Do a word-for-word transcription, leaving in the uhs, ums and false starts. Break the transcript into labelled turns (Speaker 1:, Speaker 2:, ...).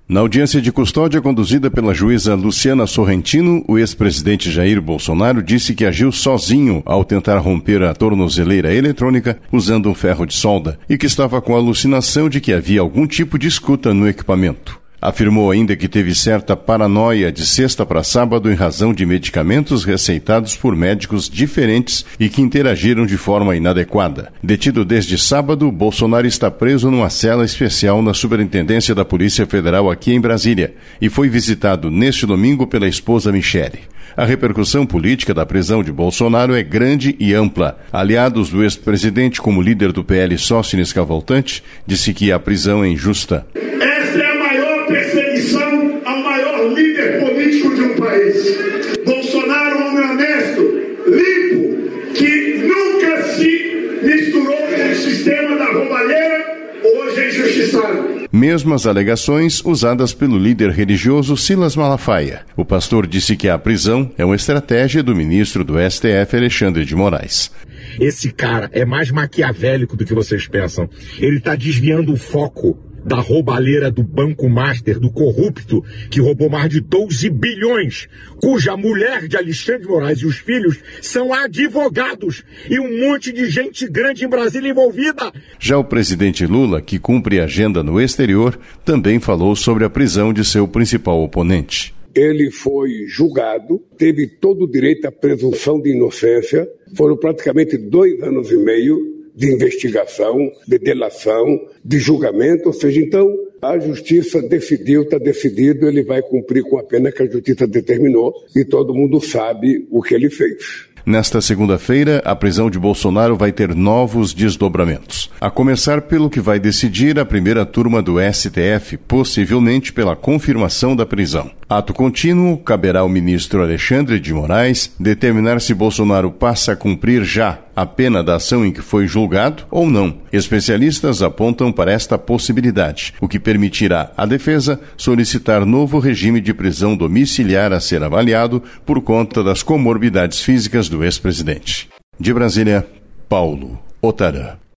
Speaker 1: Na audiência de custódia conduzida pela juíza Luciana Sorrentino, o ex-presidente Jair Bolsonaro disse que agiu sozinho ao tentar romper a tornozeleira eletrônica usando um ferro de solda e que estava com a alucinação de que havia algum tipo de escuta no equipamento. Afirmou ainda que teve certa paranoia de sexta para sábado em razão de medicamentos receitados por médicos diferentes e que interagiram de forma inadequada. Detido desde sábado, Bolsonaro está preso numa cela especial na Superintendência da Polícia Federal aqui em Brasília e foi visitado neste domingo pela esposa Michele. A repercussão política da prisão de Bolsonaro é grande e ampla. Aliados do ex-presidente, como líder do P L Sóstenes Cavalcante, disse que a prisão é injusta.
Speaker 2: Perseguição ao maior líder político de um país. Bolsonaro, um homem honesto, limpo, que nunca se misturou com o sistema da roubalheira, hoje é injustiçado.
Speaker 1: Mesmas alegações usadas pelo líder religioso Silas Malafaia. O pastor disse que a prisão é uma estratégia do ministro do S T F, Alexandre de Moraes.
Speaker 3: Esse cara é mais maquiavélico do que vocês pensam. Ele está desviando o foco da roubalheira do Banco Master, do corrupto, que roubou mais de doze bilhões, cuja mulher de Alexandre de Moraes e os filhos são advogados e um monte de gente grande em Brasília envolvida.
Speaker 1: Já o presidente Lula, que cumpre agenda no exterior, também falou sobre a prisão de seu principal oponente.
Speaker 4: Ele foi julgado, teve todo o direito à presunção de inocência, foram praticamente dois anos e meio de investigação, de delação, de julgamento, ou seja, então a justiça decidiu, está decidido, ele vai cumprir com a pena que a justiça determinou e todo mundo sabe o que ele fez.
Speaker 1: Nesta segunda-feira, a prisão de Bolsonaro vai ter novos desdobramentos. A começar pelo que vai decidir a primeira turma do S T F, possivelmente pela confirmação da prisão. Ato contínuo, caberá ao ministro Alexandre de Moraes determinar se Bolsonaro passa a cumprir já a pena da ação em que foi julgado ou não. Especialistas apontam para esta possibilidade, o que permitirá à defesa solicitar novo regime de prisão domiciliar a ser avaliado por conta das comorbidades físicas do ex-presidente. De Brasília, Paulo Otarã.